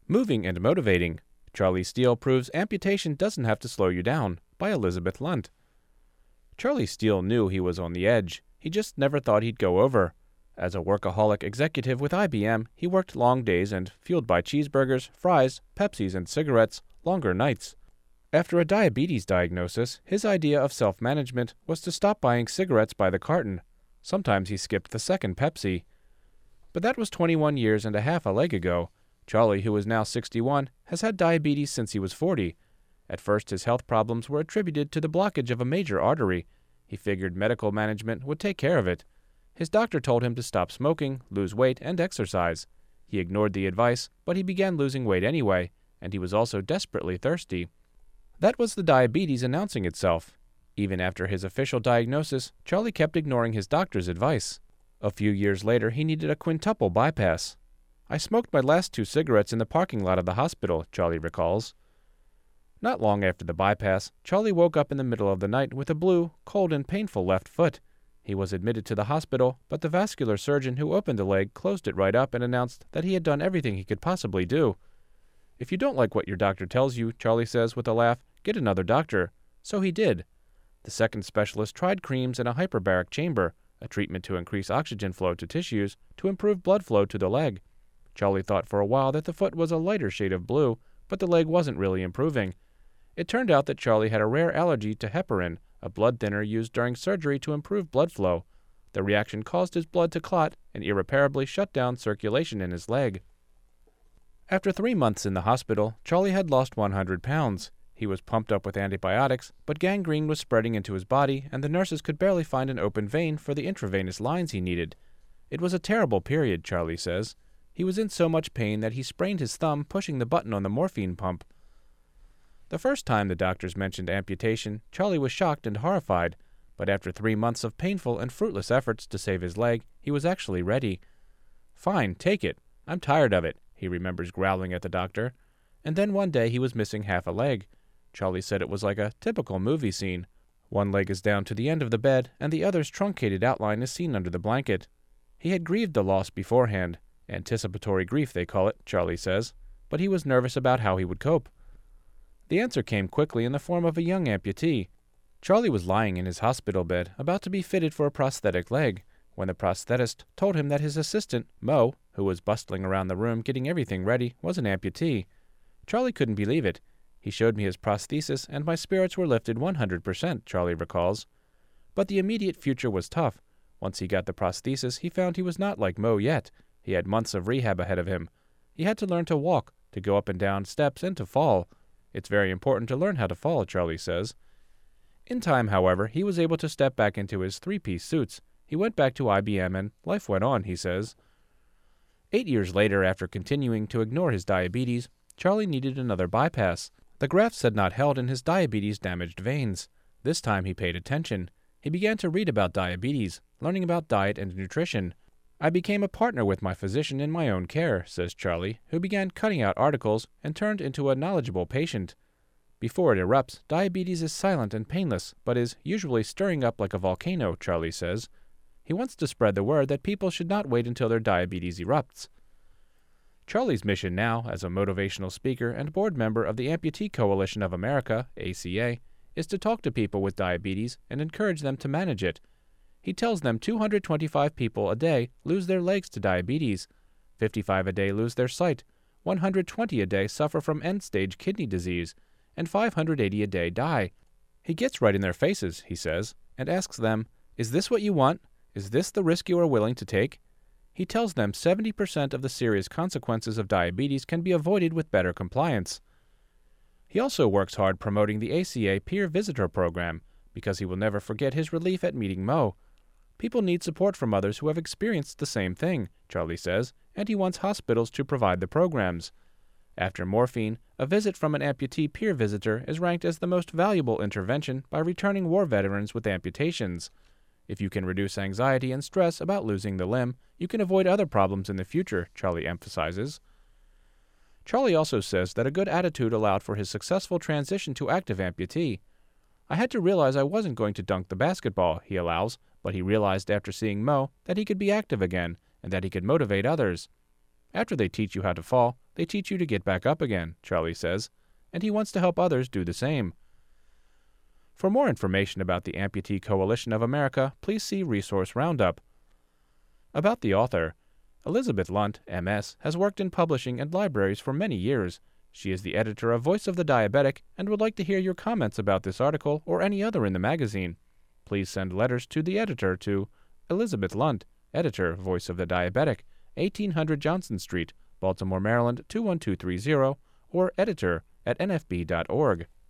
Moving and Motivating. Charlie Steele Proves Amputation Doesn't Have to Slow You Down, by Elizabeth Lunt. Charlie Steele knew he was on the edge. He just never thought he'd go over. As a workaholic executive with IBM, he worked long days and, fueled by cheeseburgers, fries, Pepsis, and cigarettes, longer nights. After a diabetes diagnosis, his idea of self-management was to stop buying cigarettes by the carton. Sometimes he skipped the second Pepsi. But that was 21 years and a half a leg ago. Charlie, who is now 61, has had diabetes since he was 40. At first, his health problems were attributed to the blockage of a major artery. He figured medical management would take care of it. His doctor told him to stop smoking, lose weight, and exercise. He ignored the advice, but he began losing weight anyway, and he was also desperately thirsty. That was the diabetes announcing itself. Even after his official diagnosis, Charlie kept ignoring his doctor's advice. A few years later, he needed a quintuple bypass. "I smoked my last 2 cigarettes in the parking lot of the hospital," Charlie recalls. Not long after the bypass, Charlie woke up in the middle of the night with a blue, cold, and painful left foot. He was admitted to the hospital, but the vascular surgeon who opened the leg closed it right up and announced that he had done everything he could possibly do. "If you don't like what your doctor tells you," Charlie says with a laugh, "get another doctor." So he did. The second specialist tried creams in a hyperbaric chamber, a treatment to increase oxygen flow to tissues, to improve blood flow to the leg. Charlie thought for a while that the foot was a lighter shade of blue, but the leg wasn't really improving. It turned out that Charlie had a rare allergy to heparin, a blood thinner used during surgery to improve blood flow. The reaction caused his blood to clot and irreparably shut down circulation in his leg. After 3 months in the hospital, Charlie had lost 100 pounds. He was pumped up with antibiotics, but gangrene was spreading into his body, and the nurses could barely find an open vein for the intravenous lines he needed. It was a terrible period, Charlie says. He was in so much pain that he sprained his thumb pushing the button on the morphine pump. The first time the doctors mentioned amputation, Charlie was shocked and horrified, but after 3 months of painful and fruitless efforts to save his leg, he was actually ready. "Fine, take it. I'm tired of it," he remembers growling at the doctor. And then one day he was missing half a leg. Charlie said it was like a typical movie scene. One leg is down to the end of the bed, and the other's truncated outline is seen under the blanket. He had grieved the loss beforehand. Anticipatory grief, they call it, Charlie says, but he was nervous about how he would cope. The answer came quickly in the form of a young amputee. Charlie was lying in his hospital bed, about to be fitted for a prosthetic leg, when the prosthetist told him that his assistant, Mo, who was bustling around the room getting everything ready, was an amputee. Charlie couldn't believe it. "He showed me his prosthesis, and my spirits were lifted 100%, Charlie recalls. But the immediate future was tough. Once he got the prosthesis, he found he was not like Mo yet. He had months of rehab ahead of him. He had to learn to walk, to go up and down steps, and to fall. It's very important to learn how to fall, Charlie says. In time, however, he was able to step back into his 3-piece suits. He went back to IBM, and life went on, he says. 8 years later, after continuing to ignore his diabetes, Charlie needed another bypass. The grafts had not held in his diabetes-damaged veins. This time he paid attention. He began to read about diabetes, learning about diet and nutrition. "I became a partner with my physician in my own care," says Charlie, who began cutting out articles and turned into a knowledgeable patient. Before it erupts, diabetes is silent and painless, but is usually stirring up like a volcano, Charlie says. He wants to spread the word that people should not wait until their diabetes erupts. Charlie's mission now, as a motivational speaker and board member of the Amputee Coalition of America, ACA, is to talk to people with diabetes and encourage them to manage it. He tells them 225 people a day lose their legs to diabetes, 55 a day lose their sight, 120 a day suffer from end-stage kidney disease, and 580 a day die. He gets right in their faces, he says, and asks them, "Is this what you want? Is this the risk you are willing to take?" He tells them 70% of the serious consequences of diabetes can be avoided with better compliance. He also works hard promoting the ACA Peer Visitor Program, because he will never forget his relief at meeting Mo. People need support from others who have experienced the same thing, Charlie says, and he wants hospitals to provide the programs. After morphine, a visit from an amputee peer visitor is ranked as the most valuable intervention by returning war veterans with amputations. If you can reduce anxiety and stress about losing the limb, you can avoid other problems in the future, Charlie emphasizes. Charlie also says that a good attitude allowed for his successful transition to active amputee. "I had to realize I wasn't going to dunk the basketball," he allows, but he realized after seeing Mo that he could be active again and that he could motivate others. After they teach you how to fall, they teach you to get back up again, Charlie says, and he wants to help others do the same. For more information about the Amputee Coalition of America, please see Resource Roundup. About the author, Elizabeth Lunt, MS, has worked in publishing and libraries for many years. She is the editor of Voice of the Diabetic and would like to hear your comments about this article or any other in the magazine. Please send letters to the editor to Elizabeth Lunt, Editor, Voice of the Diabetic, 1800 Johnson Street, Baltimore, Maryland 21230, or editor@nfb.org.